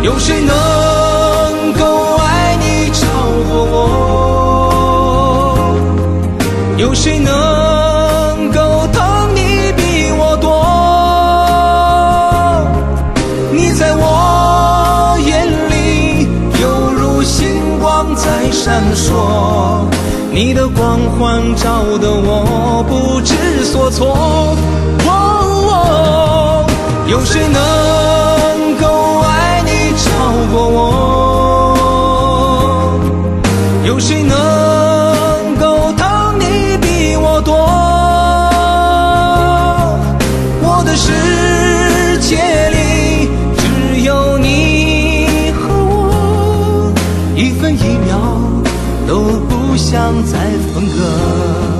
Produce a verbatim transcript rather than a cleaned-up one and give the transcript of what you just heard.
有谁能够爱你超过我？有谁能够疼你比我多？你在我眼里犹如星光在闪烁，你的光环照得我不知所措。哦哦，有谁能够爱你超过我？有谁能够疼你比我多？我的世界里只有你和我，一分一秒都不想再分割。